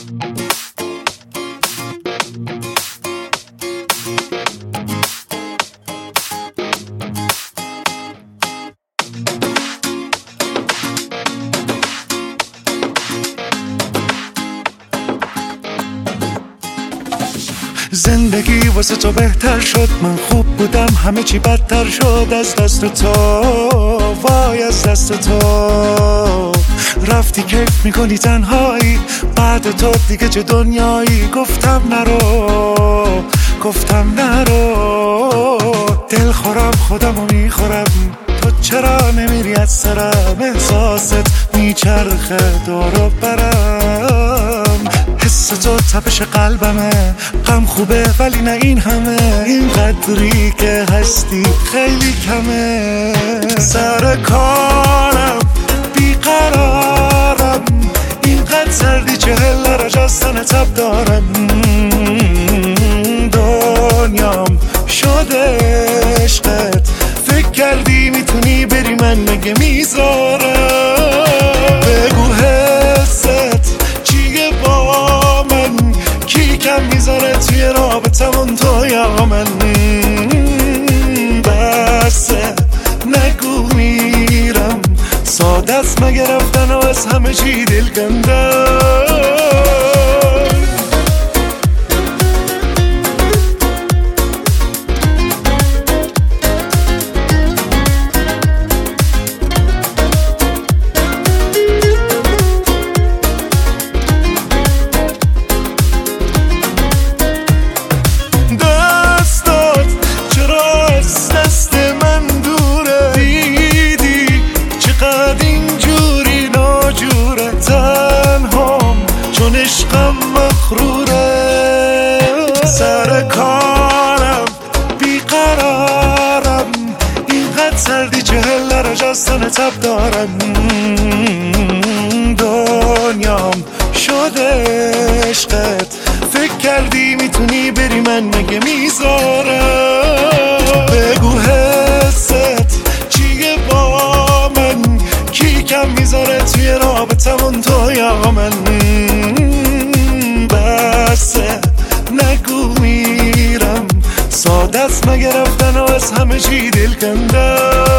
زندگی واسه تو بهتر شد، من خوب بودم همه چی بدتر شد. از دست تو، وای از دست تو رفتی، کیف میکنی تنهایی، بعد تو دیگه چه دنیایی. گفتم نرو، دل خورم خودمو میخورم، تو چرا نمیری از سرم؟ احساست میچرخه دورو برم، حس تو تپش قلبمه، غم خوبه ولی نه این همه، این قدری که هستی خیلی کمه. سر کارم بیقرارم، اینقدر سردی 40 درجه از تن تب دارم، دنیام شده عشقت، فکر کردی میتونی بری من مگه میذارم؟ بگو حست چیه با من، کی کم میذاره توی رابطمون تو یا من؟ بسه نگو میرم، ساده است مگه رفتن و از همه چی دل کندم. عشقم مخروره، سر کارم بیقرارم، اینقدر سردی 40 درجه از تن تب دارم، دنیام شده عشقت، فکر کردی میتونی بری من مگه میذارم؟ بگو حست چیه با من، کی کم میذاره توی رابطمون تو یا من؟ بسه نگو میرم، ساده است مگه رفتن و از همه چی دل کندم.